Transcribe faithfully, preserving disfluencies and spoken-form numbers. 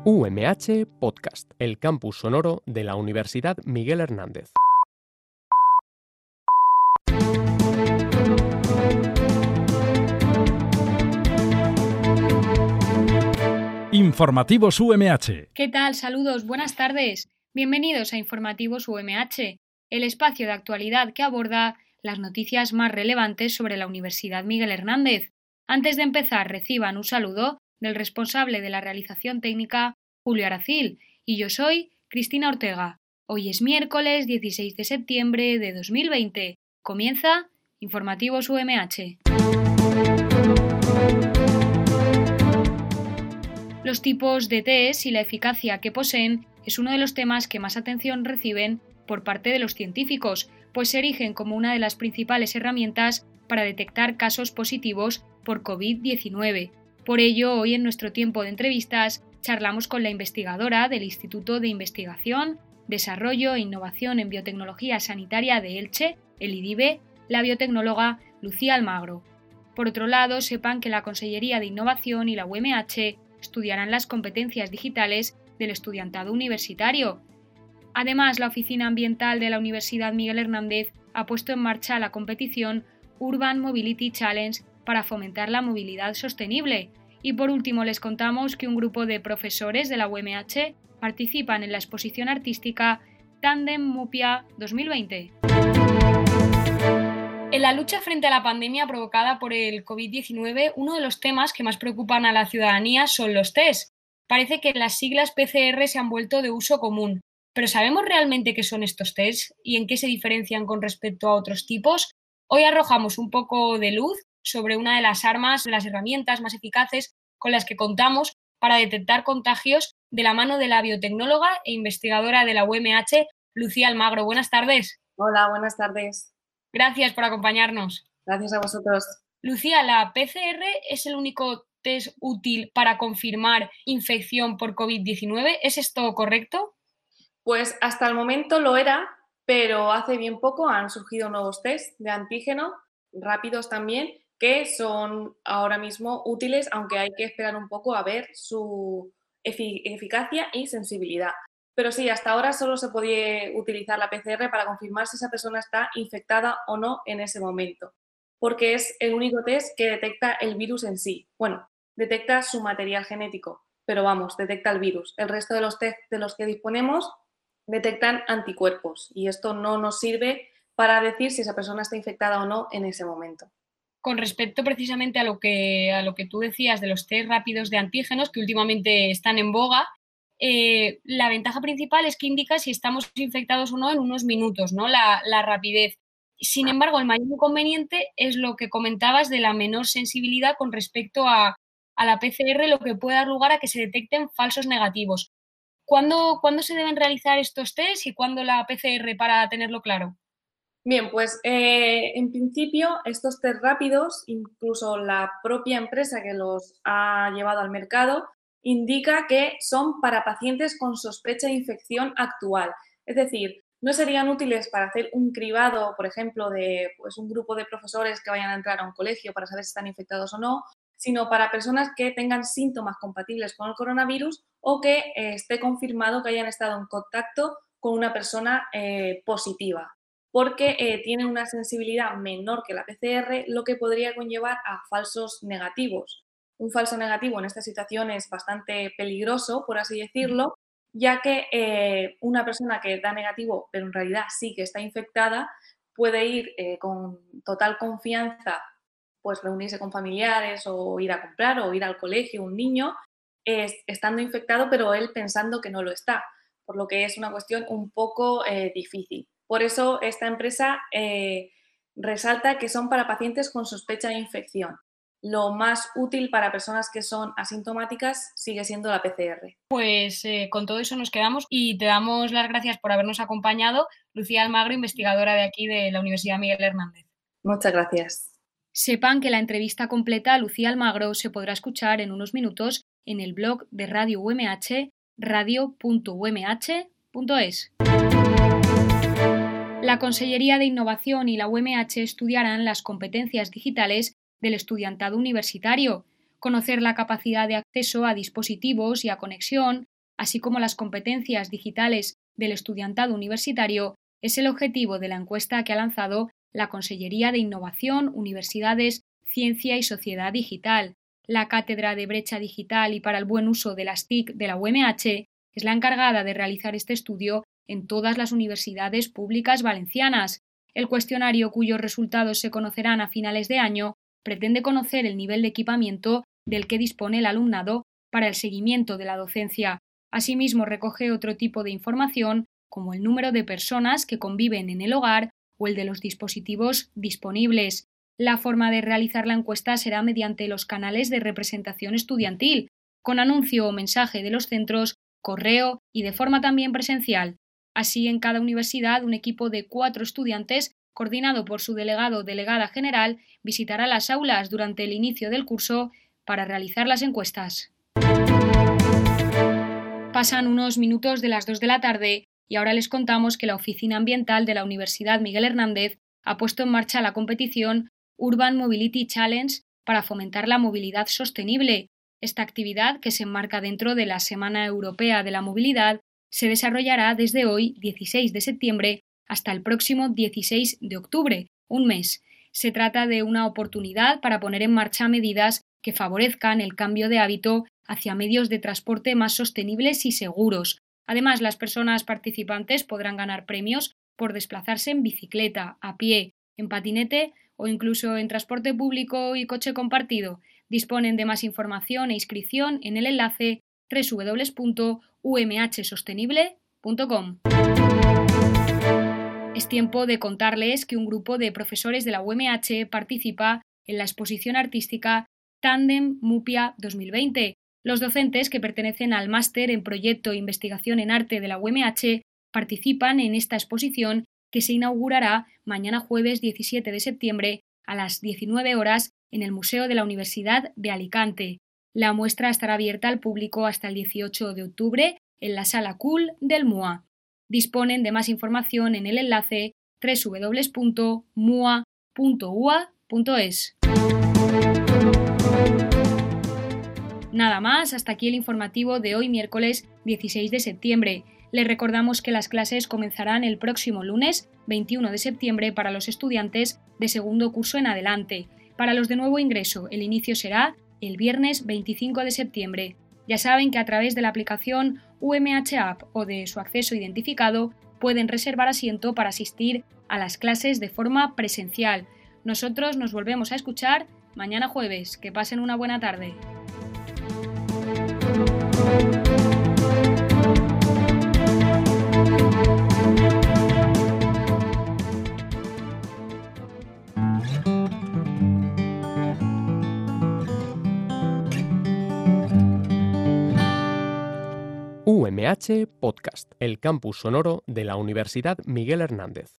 U M H Podcast, el campus sonoro de la Universidad Miguel Hernández. Informativos U M H. ¿Qué tal? Saludos, buenas tardes. Bienvenidos a Informativos U M H, el espacio de actualidad que aborda las noticias más relevantes sobre la Universidad Miguel Hernández. Antes de empezar, reciban un saludo del responsable de la realización técnica, Julio Aracil, y yo soy Cristina Ortega. Hoy es miércoles dieciséis de septiembre de dos mil veinte. Comienza Informativos U M H. Los tipos de test y la eficacia que poseen es uno de los temas que más atención reciben por parte de los científicos, pues se erigen como una de las principales herramientas para detectar casos positivos por covid diecinueve. Por ello, hoy en nuestro tiempo de entrevistas charlamos con la investigadora del Instituto de Investigación, Desarrollo e Innovación en Biotecnología Sanitaria de Elche, el IDIBE, la biotecnóloga Lucía Almagro. Por otro lado, sepan que la Consellería de Innovación y la U M H estudiarán las competencias digitales del estudiantado universitario. Además, la Oficina Ambiental de la Universidad Miguel Hernández ha puesto en marcha la competición Urban Mobility Challenge para fomentar la movilidad sostenible. Y por último, les contamos que un grupo de profesores de la U M H participan en la exposición artística Tandem Mupia dos mil veinte. En la lucha frente a la pandemia provocada por el covid diecinueve, uno de los temas que más preocupan a la ciudadanía son los test. Parece que las siglas P C R se han vuelto de uso común. ¿Pero sabemos realmente qué son estos test y en qué se diferencian con respecto a otros tipos? Hoy arrojamos un poco de luz sobre una de las armas, de las herramientas más eficaces con las que contamos para detectar contagios de la mano de la biotecnóloga e investigadora de la U M H, Lucía Almagro. Buenas tardes. Hola, buenas tardes. Gracias por acompañarnos. Gracias a vosotros. Lucía, ¿la P C R es el único test útil para confirmar infección por covid diecinueve? ¿Es esto correcto? Pues hasta el momento lo era, pero hace bien poco han surgido nuevos test de antígeno, rápidos también, que son ahora mismo útiles, aunque hay que esperar un poco a ver su efic- eficacia y sensibilidad. Pero sí, hasta ahora solo se podía utilizar la P C R para confirmar si esa persona está infectada o no en ese momento, porque es el único test que detecta el virus en sí. Bueno, detecta su material genético, pero vamos, detecta el virus. El resto de los test de los que disponemos detectan anticuerpos y esto no nos sirve para decir si esa persona está infectada o no en ese momento. Con respecto precisamente a lo que, a lo que tú decías de los test rápidos de antígenos que últimamente están en boga, eh, la ventaja principal es que indica si estamos infectados o no en unos minutos, ¿no? La, la rapidez. Sin embargo, el mayor inconveniente es lo que comentabas de la menor sensibilidad con respecto a, a la P C R, lo que puede dar lugar a que se detecten falsos negativos. ¿Cuándo, ¿Cuándo se deben realizar estos test y cuándo la P C R para tenerlo claro? Bien, pues eh, en principio estos test rápidos, incluso la propia empresa que los ha llevado al mercado, indica que son para pacientes con sospecha de infección actual. Es decir, no serían útiles para hacer un cribado, por ejemplo, de pues, un grupo de profesores que vayan a entrar a un colegio para saber si están infectados o no, sino para personas que tengan síntomas compatibles con el coronavirus o que eh, esté confirmado que hayan estado en contacto con una persona eh, positiva, porque eh, tienen una sensibilidad menor que la P C R, lo que podría conllevar a falsos negativos. Un falso negativo en esta situación es bastante peligroso, por así decirlo, ya que eh, una persona que da negativo, pero en realidad sí que está infectada, puede ir eh, con total confianza, pues reunirse con familiares o ir a comprar o ir al colegio, un niño, eh, estando infectado, pero él pensando que no lo está, por lo que es una cuestión un poco eh, difícil. Por eso esta empresa eh, resalta que son para pacientes con sospecha de infección. Lo más útil para personas que son asintomáticas sigue siendo la P C R. Pues eh, con todo eso nos quedamos y te damos las gracias por habernos acompañado, Lucía Almagro, investigadora de aquí de la Universidad Miguel Hernández. Muchas gracias. Sepan que la entrevista completa a Lucía Almagro se podrá escuchar en unos minutos en el blog de Radio U M H, radio punto u m h punto es. La Consellería de Innovación y la U M H estudiarán las competencias digitales del estudiantado universitario, conocer la capacidad de acceso a dispositivos y a conexión, así como las competencias digitales del estudiantado universitario, es el objetivo de la encuesta que ha lanzado la Consellería de Innovación, Universidades, Ciencia y Sociedad Digital. La Cátedra de Brecha Digital y para el Buen Uso de las T I C de la U M H es la encargada de realizar este estudio en todas las universidades públicas valencianas. El cuestionario, cuyos resultados se conocerán a finales de año, pretende conocer el nivel de equipamiento del que dispone el alumnado para el seguimiento de la docencia. Asimismo, recoge otro tipo de información, como el número de personas que conviven en el hogar o el de los dispositivos disponibles. La forma de realizar la encuesta será mediante los canales de representación estudiantil, con anuncio o mensaje de los centros, correo y de forma también presencial. Así, en cada universidad, un equipo de cuatro estudiantes, coordinado por su delegado o delegada general, visitará las aulas durante el inicio del curso para realizar las encuestas. Pasan unos minutos de las dos de la tarde y ahora les contamos que la Oficina Ambiental de la Universidad Miguel Hernández ha puesto en marcha la competición Urban Mobility Challenge para fomentar la movilidad sostenible. Esta actividad, que se enmarca dentro de la Semana Europea de la Movilidad, se desarrollará desde hoy, dieciséis de septiembre, hasta el próximo dieciséis de octubre, un mes. Se trata de una oportunidad para poner en marcha medidas que favorezcan el cambio de hábito hacia medios de transporte más sostenibles y seguros. Además, las personas participantes podrán ganar premios por desplazarse en bicicleta, a pie, en patinete o incluso en transporte público y coche compartido. Disponen de más información e inscripción en el enlace doble u doble u doble u punto u m h sostenible punto com. Es tiempo de contarles que un grupo de profesores de la U M H participa en la exposición artística Tandem Mupia dos mil veinte. Los docentes que pertenecen al máster en Proyecto e Investigación en Arte de la U M H participan en esta exposición que se inaugurará mañana jueves diecisiete de septiembre a las diecinueve horas en el Museo de la Universidad de Alicante. La muestra estará abierta al público hasta el dieciocho de octubre en la Sala Cool del M U A. Disponen de más información en el enlace doble u doble u doble u punto mua punto u a punto es. Nada más, hasta aquí el informativo de hoy miércoles dieciséis de septiembre. Les recordamos que las clases comenzarán el próximo lunes veintiuno de septiembre para los estudiantes de segundo curso en adelante. Para los de nuevo ingreso, el inicio será el viernes veinticinco de septiembre. Ya saben que a través de la aplicación U M H App o de su acceso identificado pueden reservar asiento para asistir a las clases de forma presencial. Nosotros nos volvemos a escuchar mañana jueves. Que pasen una buena tarde. U M H Podcast, el campus sonoro de la Universidad Miguel Hernández.